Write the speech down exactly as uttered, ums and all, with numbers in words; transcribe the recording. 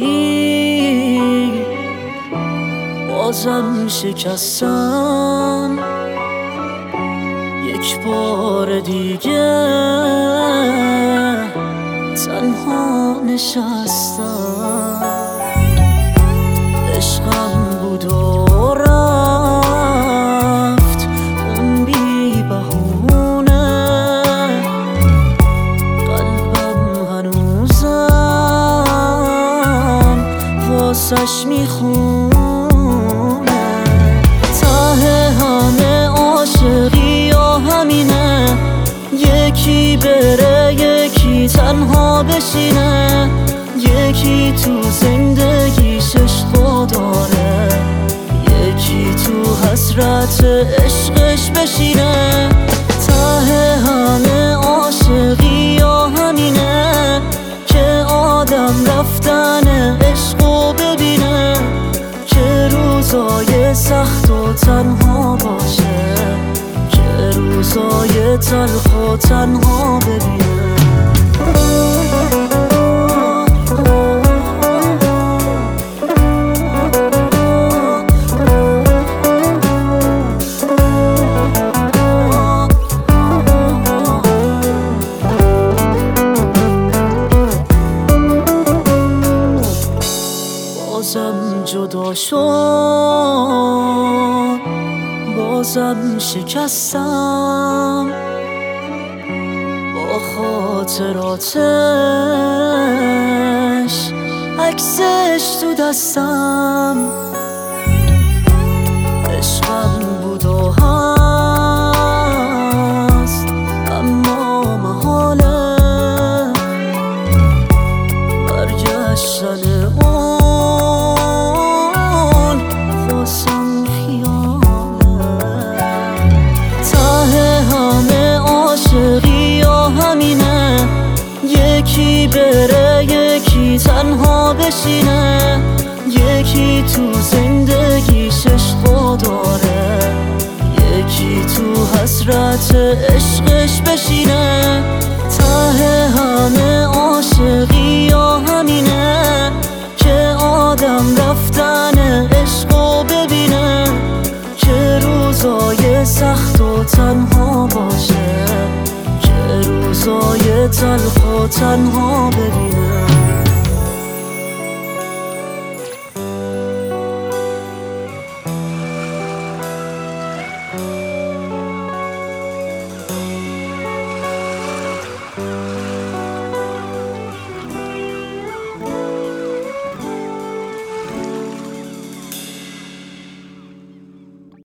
ولی بازم شکستم یک بار دیگه تنها نشستم. عشقم بود و رفت اون بی بهونه، قلبم هنوزم واسش میخونه. ته همه عاشقی یا همینه، یکی بره یکی تنها بشینه، یکی تو زندگیش عشقو داره، یکی تو حسرت عشقش بشینه. ته همه عاشقی یا همینه که آدم رفتن عشقو ببینه، که روزای سخت و تنها باشه، که روزای تلخ و تنها ببینه. بازم جدا شد، بازم شکستم، با خاطراتش عکسش تو دستم. عشقم بود و هست اما محاله، برگشتن اون واسم خیاله. ته همه عاشقی یا همینه، یکی بره یکی تنها بشینه، یکی تو زندگیش عشقو داره، یکی تو حسرت عشقش بشینه. ته همه عاشقی یا همینه که آدم رفتن عشقو ببینه، که روزای سخت و تنها باشه، که روزای تلخ و تنها